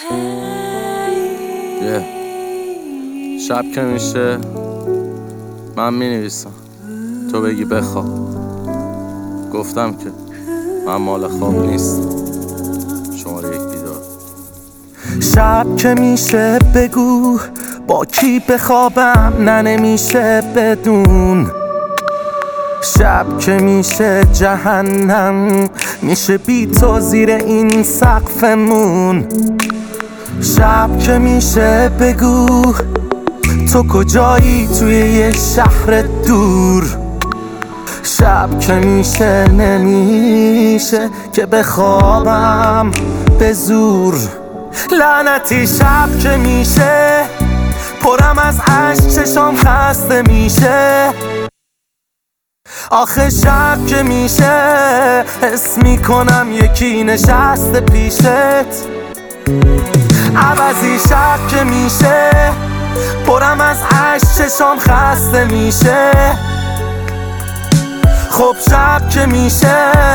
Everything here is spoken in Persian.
شب که میشه من مینویسم، تو بگی بخواب. گفتم که من مال خواب نیست. شماره 1 بیدار. شب که میشه بگو با کی بخوابم، نه نمیشه بدون. شب که میشه جهنم میشه بی تو زیر این سقفمون. شب که میشه بگو تو کجایی توی یه شهر دور. شب که میشه نمیشه که بخوابم به زور. لعنتی شب که میشه پرم از عشق، چشام خسته میشه. آخه شب که میشه حس میکنم یکی نشسته پیشت. عوضی شب که میشه پرم از عشق، چشام خسته میشه. خب شب که میشه